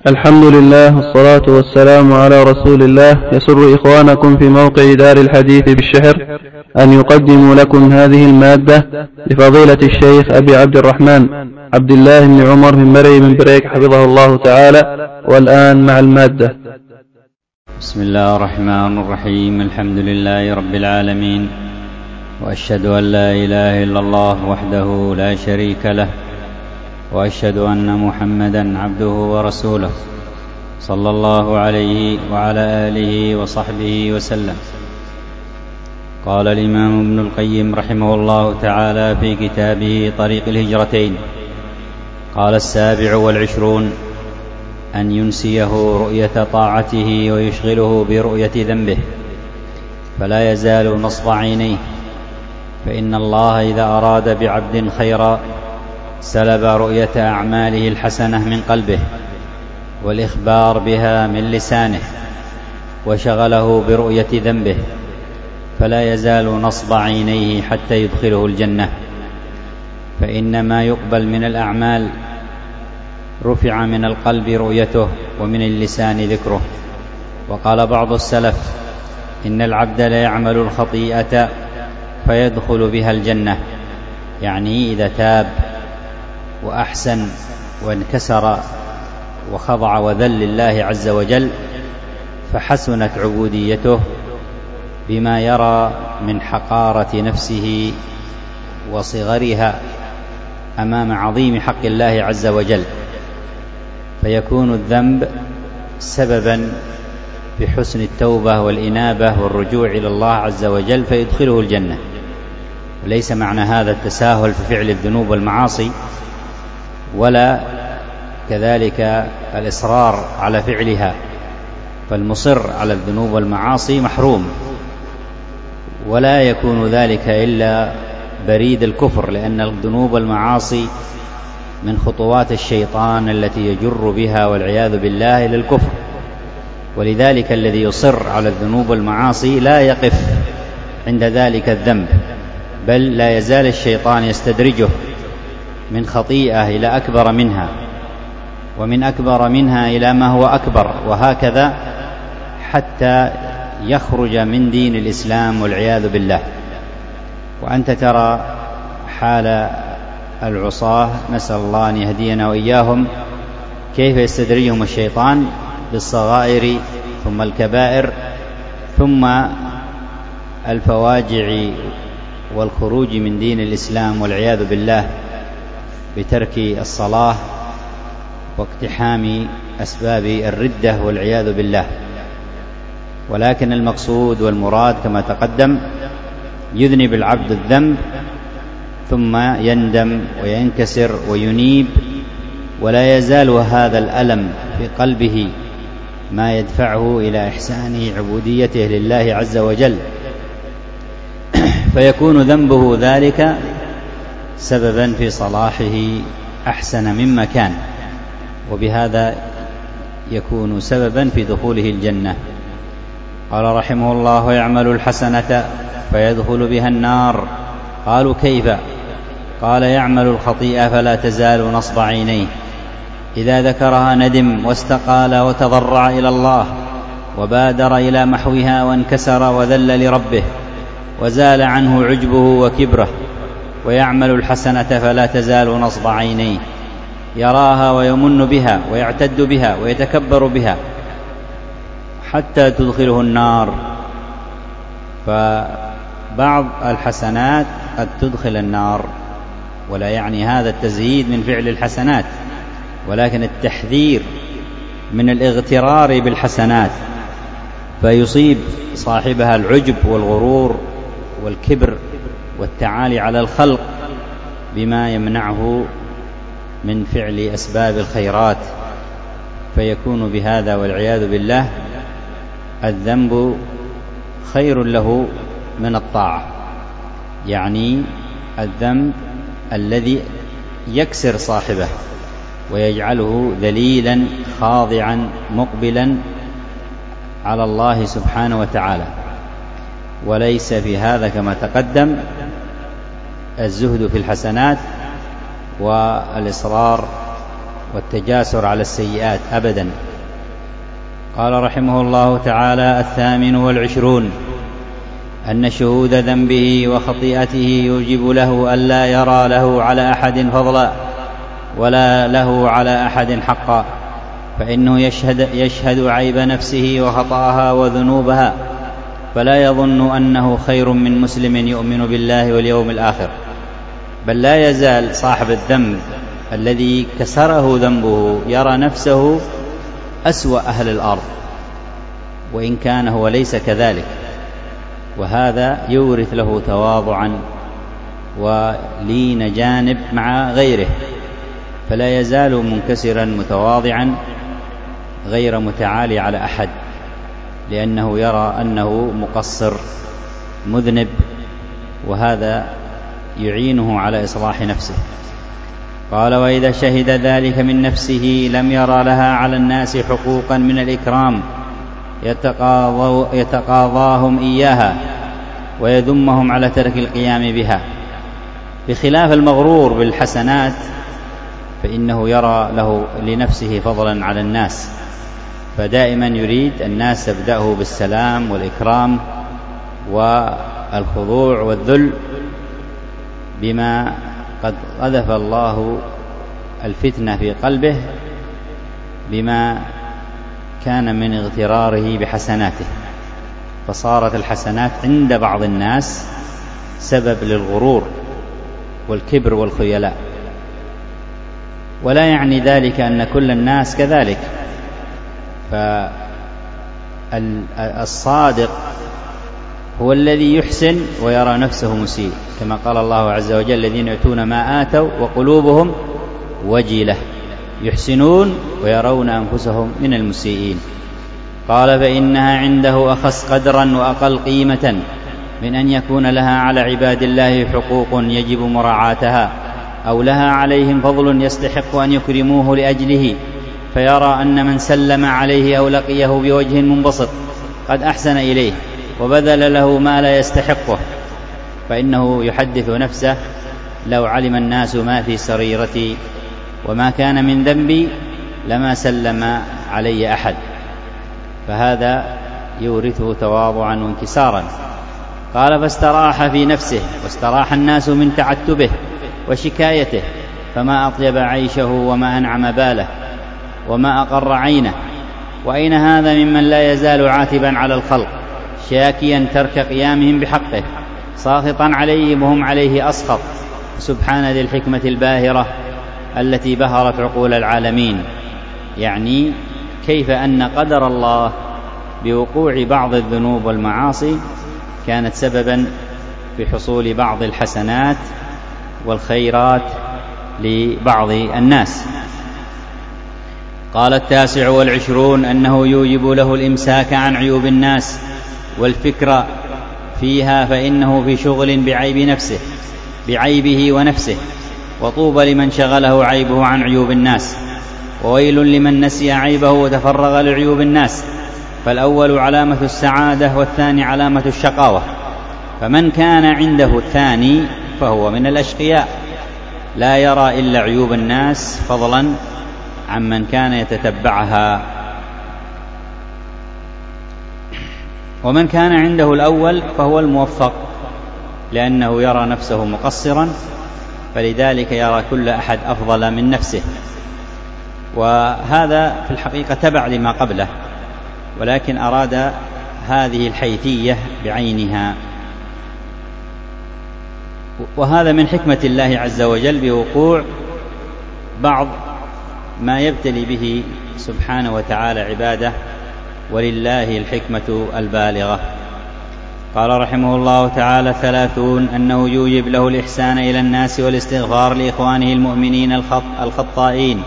الحمد لله والصلاة والسلام على رسول الله. يسر إخوانكم في موقع دار الحديث بالشهر أن يقدموا لكم هذه المادة لفضيلة الشيخ أبي عبد الرحمن عبد الله بن عمر من مري من بريك حفظه الله تعالى. والآن مع المادة. بسم الله الرحمن الرحيم. الحمد لله رب العالمين، وأشهد أن لا إله إلا الله وحده لا شريك له، وأشهد أن محمدا عبده ورسوله صلى الله عليه وعلى آله وصحبه وسلم. قال الإمام ابن القيم رحمه الله تعالى في كتابه طريق الهجرتين: قال 27 أن ينسيه رؤية طاعته ويشغله برؤية ذنبه، فلا يزال نصب عينيه، فإن الله إذا أراد بعبد خيرا سلب رؤية أعماله الحسنة من قلبه والإخبار بها من لسانه، وشغله برؤية ذنبه، فلا يزال نصب عينيه حتى يدخله الجنة. فإن ما يقبل من الأعمال رفع من القلب رؤيته ومن اللسان ذكره. وقال بعض السلف: إن العبد لا يعمل الخطيئة فيدخل بها الجنة، يعني إذا تاب وأحسن وانكسر وخضع وذل لله عز وجل، فحسنت عبوديته بما يرى من حقارة نفسه وصغرها أمام عظيم حق الله عز وجل، فيكون الذنب سببا في حسن التوبة والإنابة والرجوع إلى الله عز وجل فيدخله الجنة. وليس معنى هذا التساهل في فعل الذنوب والمعاصي، ولا كذلك الإصرار على فعلها، فالمصر على الذنوب والمعاصي محروم، ولا يكون ذلك إلا بريد الكفر، لأن الذنوب والمعاصي من خطوات الشيطان التي يجر بها والعياذ بالله إلى الكفر. ولذلك الذي يصر على الذنوب والمعاصي لا يقف عند ذلك الذنب، بل لا يزال الشيطان يستدرجه من خطيئة إلى أكبر منها، ومن أكبر منها إلى ما هو أكبر، وهكذا حتى يخرج من دين الإسلام والعياذ بالله. وأنت ترى حال العصاة، نسأل الله أن يهدينا وإياهم، كيف يستدرجهم الشيطان بالصغائر ثم الكبائر ثم الفواجع والخروج من دين الإسلام والعياذ بالله بترك الصلاة واقتحام أسباب الردة والعياذ بالله. ولكن المقصود والمراد كما تقدم: يذنب العبد الذنب ثم يندم وينكسر وينيب، ولا يزال هذا الألم في قلبه ما يدفعه إلى إحسان عبوديته لله عز وجل، فيكون ذنبه ذلك سببا في صلاحه أحسن مما كان، وبهذا يكون سببا في دخوله الجنة. قال رحمه الله: يعمل الحسنة فيدخل بها النار. قالوا: كيف؟ قال: يعمل الخطيئة فلا تزال نصب عينيه، إذا ذكرها ندم واستقال وتضرع إلى الله وبادر إلى محوها وانكسر وذل لربه وزال عنه عجبه وكبره. ويعمل الحسنة فلا تزال نصب عينيه، يراها ويمن بها ويعتد بها ويتكبر بها حتى تدخله النار. فبعض الحسنات قد تدخل النار، ولا يعني هذا التزهيد من فعل الحسنات، ولكن التحذير من الاغترار بالحسنات فيصيب صاحبها العجب والغرور والكبر والتعالي على الخلق بما يمنعه من فعل أسباب الخيرات، فيكون بهذا والعياذ بالله الذنب خير له من الطاعة، يعني الذنب الذي يكسر صاحبه ويجعله ذليلا خاضعا مقبلا على الله سبحانه وتعالى. وليس في هذا كما تقدم الزهد في الحسنات والإصرار والتجاسر على السيئات أبدا. قال رحمه الله تعالى: 28 أن شهود ذنبه وخطيئته يوجب له ألا يرى له على أحد فضلا ولا له على أحد حقا، فإنه يشهد عيب نفسه وخطأها وذنوبها، فلا يظن أنه خير من مسلم يؤمن بالله واليوم الآخر، بل لا يزال صاحب الذنب الذي كسره ذنبه يرى نفسه أسوأ أهل الأرض، وإن كان هو ليس كذلك، وهذا يورث له تواضعا ولين جانب مع غيره، فلا يزال منكسرا متواضعا غير متعالي على أحد، لأنه يرى أنه مقصر مذنب، وهذا يعينه على إصلاح نفسه. قال: وإذا شهد ذلك من نفسه لم يرى لها على الناس حقوقا من الإكرام يتقاضاهم إياها ويذمهم على ترك القيام بها، بخلاف المغرور بالحسنات فإنه يرى له لنفسه فضلا على الناس، فدائما يريد الناس تبدأه بالسلام والإكرام والخضوع والذل، بما قد قذف الله الفتنة في قلبه بما كان من اغتراره بحسناته، فصارت الحسنات عند بعض الناس سبب للغرور والكبر والخيلاء. ولا يعني ذلك أن كل الناس كذلك، فالصادق هو الذي يحسن ويرى نفسه مسيء، كما قال الله عز وجل: الذين يؤتون ما آتوا وقلوبهم وجلة يحسنون ويرون أنفسهم من المسيئين. قال: فإنها عنده أخص قدرا وأقل قيمة من أن يكون لها على عباد الله حقوق يجب مراعاتها، أو لها عليهم فضل يستحق أن يكرموه لأجله، فيرى أن من سلم عليه أو لقيه بوجه منبسط قد أحسن إليه وبذل له ما لا يستحقه، فإنه يحدث نفسه: لو علم الناس ما في سريرتي وما كان من ذنبي لما سلم علي أحد، فهذا يورثه تواضعا وانكسارا. قال: فاستراح في نفسه واستراح الناس من تعتبه وشكايته، فما أطيب عيشه وما أنعم باله وما أقر عينه. وأين هذا ممن لا يزال عاتبا على الخلق شاكيا ترك قيامهم بحقه ساخطا عليهم وهم عليه أسخط، سبحان ذي الحكمة الباهرة التي بهرت عقول العالمين. يعني كيف أن قدر الله بوقوع بعض الذنوب والمعاصي كانت سببا في حصول بعض الحسنات والخيرات لبعض الناس. قال: 29 أنه يوجب له الإمساك عن عيوب الناس والفكر فيها، فإنه في شغل بعيبه ونفسه، وطوبى لمن شغله عيبه عن عيوب الناس، وويل لمن نسي عيبه وتفرغ لعيوب الناس، فالأول علامة السعادة والثاني علامة الشقاوة، فمن كان عنده الثاني فهو من الأشقياء، لا يرى إلا عيوب الناس فضلا عمن كان يتتبعها. ومن كان عنده الأول فهو الموفق، لأنه يرى نفسه مقصرا، فلذلك يرى كل أحد أفضل من نفسه، وهذا في الحقيقة تبع لما قبله، ولكن أراد هذه الحيثية بعينها. وهذا من حكمة الله عز وجل بوقوع بعض ما يبتلي به سبحانه وتعالى عباده، ولله الحكمة البالغة. قال رحمه الله تعالى: 30 أنه يوجب له الإحسان إلى الناس والاستغفار لإخوانه المؤمنين الخطائين،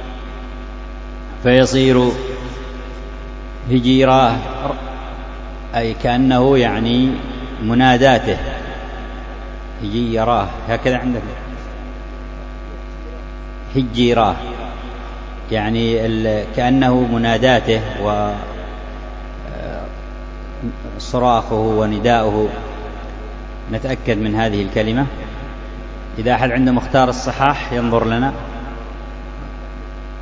فيصير هجيراه، أي كأنه يعني مناداته، هجيراه هكذا عندك، هجيراه يعني كأنه مناداته وصراخه ونداؤه. نتأكد من هذه الكلمة. إذا أحد عنده مختار الصحاح ينظر لنا.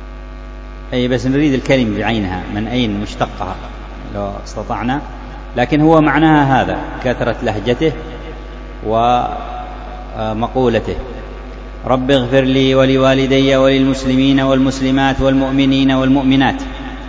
أي بس نريد الكلمة بعينها من أين مشتقها لو استطعنا، لكن هو معناها هذا، كثرة لهجته ومقولته: رب اغفر لي ولوالدي وللمسلمين والمسلمات والمؤمنين والمؤمنات.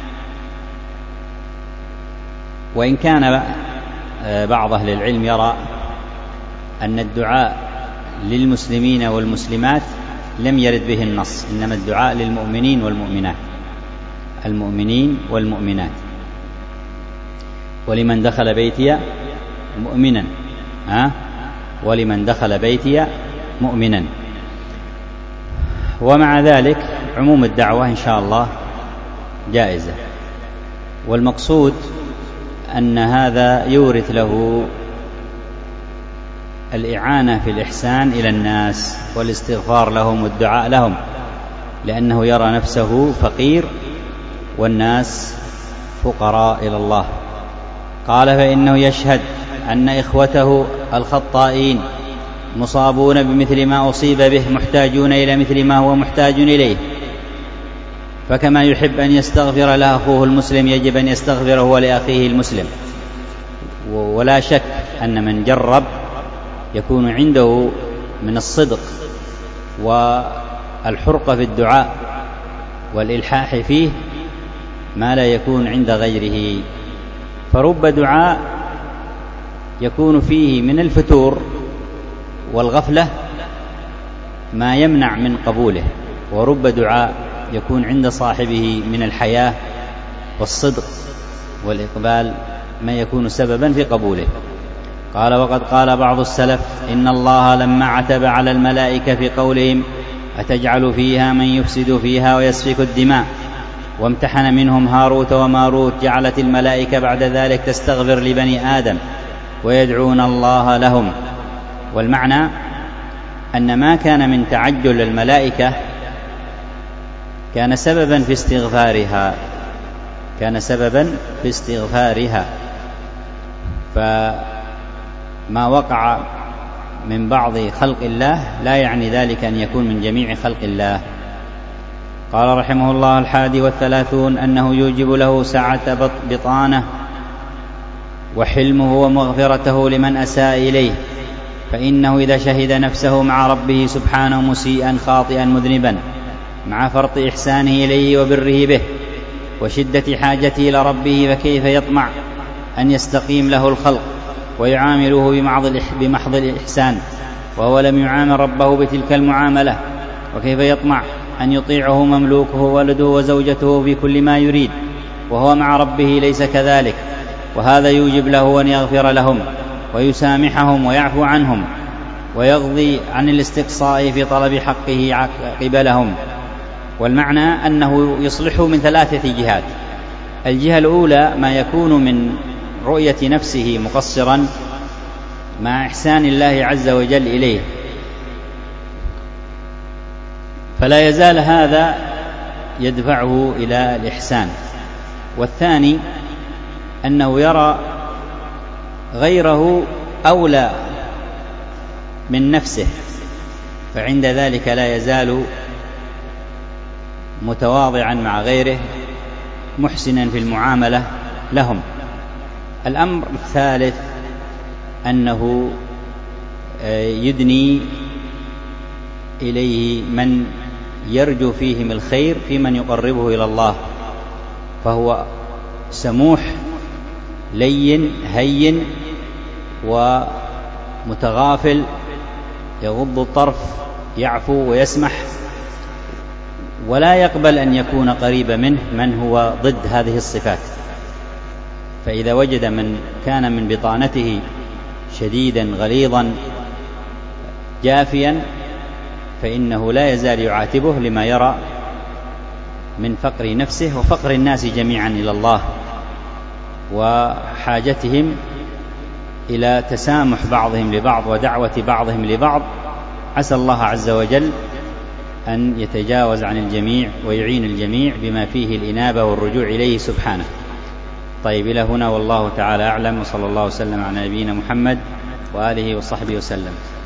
وإن كان بعض أهل العلم يرى أن الدعاء للمسلمين والمسلمات لم يرد به النص، إنما الدعاء للمؤمنين والمؤمنات، المؤمنين والمؤمنات. ولمن دخل بيتي مؤمنا، ولمن دخل بيتي مؤمنا. ومع ذلك عموم الدعوة إن شاء الله جائزة، والمقصود أن هذا يورث له الإعانة في الإحسان إلى الناس والاستغفار لهم والدعاء لهم، لأنه يرى نفسه فقير والناس فقراء إلى الله. قال: فإنه يشهد أن إخوته الخطائين مصابون بمثل ما أصيب به، محتاجون إلى مثل ما هو محتاج إليه، فكما يحب أن يستغفر له أخوه المسلم يجب أن يستغفر هو لأخيه المسلم. ولا شك أن من جرب يكون عنده من الصدق والحرقة في الدعاء والإلحاح فيه ما لا يكون عند غيره. فرب دعاء يكون فيه من الفتور والغفلة ما يمنع من قبوله، ورب دعاء يكون عند صاحبه من الحياة والصدق والإقبال ما يكون سببا في قبوله. قال: وقد قال بعض السلف: إن الله لما عتب على الملائكة في قولهم أتجعل فيها من يفسد فيها ويسفك الدماء، وامتحن منهم هاروت وماروت، جعلت الملائكة بعد ذلك تستغفر لبني آدم ويدعون الله لهم. والمعنى أن ما كان من تعجل الملائكة كان سببا في استغفارها، فما وقع من بعض خلق الله لا يعني ذلك أن يكون من جميع خلق الله. قال رحمه الله: 31 أنه يوجب له سعة بطانه وحلمه ومغفرته لمن أساء إليه، فإنه إذا شهد نفسه مع ربه سبحانه مسيئا خاطئا مذنبا مع فرط إحسانه إليه وبره به وشدة حاجته إلى ربه، فكيف يطمع أن يستقيم له الخلق ويعامله بمحض الإحسان وهو لم يعامل ربه بتلك المعاملة؟ وكيف يطمع أن يطيعه مملوكه ولده وزوجته في كل ما يريد وهو مع ربه ليس كذلك؟ وهذا يوجب له أن يغفر لهم ويسامحهم ويعفو عنهم ويغضي عن الاستقصاء في طلب حقه قبلهم. والمعنى أنه يصلحه من 3 جهات: الجهة الأولى ما يكون من رؤية نفسه مقصرا مع إحسان الله عز وجل إليه، فلا يزال هذا يدفعه إلى الإحسان. والثاني أنه يرى غيره أولى من نفسه، فعند ذلك لا يزال متواضعا مع غيره محسنا في المعاملة لهم. الأمر الثالث أنه يدني إليه من يرجو فيهم الخير في من يقربه إلى الله، فهو سموح لين هين ومتغافل، يغض الطرف، يعفو ويسمح، ولا يقبل أن يكون قريب منه من هو ضد هذه الصفات. فإذا وجد من كان من بطانته شديدا غليظا جافيا فإنه لا يزال يعاتبه لما يرى من فقر نفسه وفقر الناس جميعا إلى الله وحاجتهم إلى تسامح بعضهم لبعض ودعوة بعضهم لبعض. عسى الله عز وجل أن يتجاوز عن الجميع ويعين الجميع بما فيه الإنابة والرجوع إليه سبحانه. طيب، إلى هنا والله تعالى أعلم، وصلى الله وسلم على نبينا محمد وآله وصحبه وسلم.